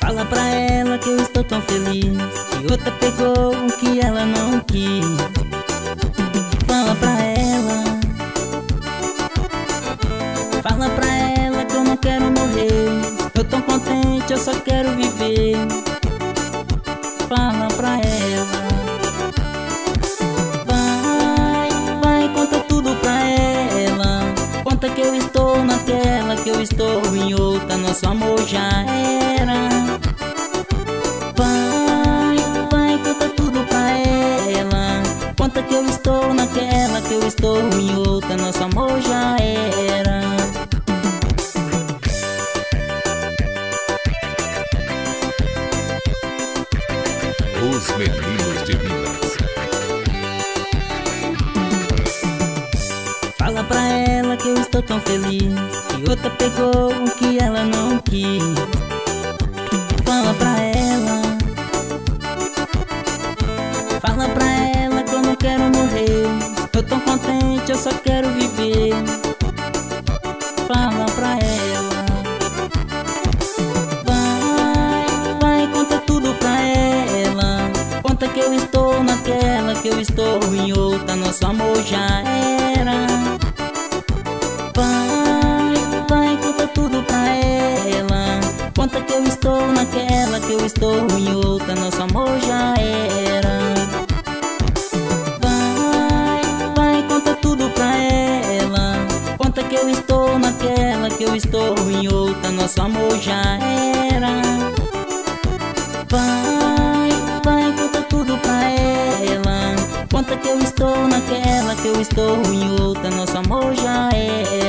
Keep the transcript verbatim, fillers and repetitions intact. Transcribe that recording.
Fala pra ela que eu estou tão feliz, que outra pegou o que ela não quis. Fala pra ela, fala pra ela que eu não quero morrer. Eu tô contente, eu só quero viver. Fala pra ela, vai, vai, conta tudo pra ela. Conta que eu estou naquela, que eu estou em outra, nosso amor já era. Vai, vai, conta tudo pra ela. Conta que eu estou naquela, que eu estou em outra, nosso amor já era. Os Meninos de Minas. Fala pra ela que eu estou tão feliz, que outra pegou o que ela não quis. Fala pra ela, fala pra ela que eu não quero morrer. Eu tô contente, eu só quero viver. Fala pra ela, vai, vai, conta tudo pra ela. Conta que eu estou naquela, que eu estou em outra, nosso amor já era. Vai, vai, conta tudo pra ela. Conta que eu estou naquela, que eu estou em outra, nosso amor já era. Vai, vai, conta tudo pra ela. Conta que eu estou naquela, que eu estou em outra, nosso amor já era. Vai, vai, conta tudo pra ela. Conta que eu estou naquela, que eu estou em outra, nosso amor já era.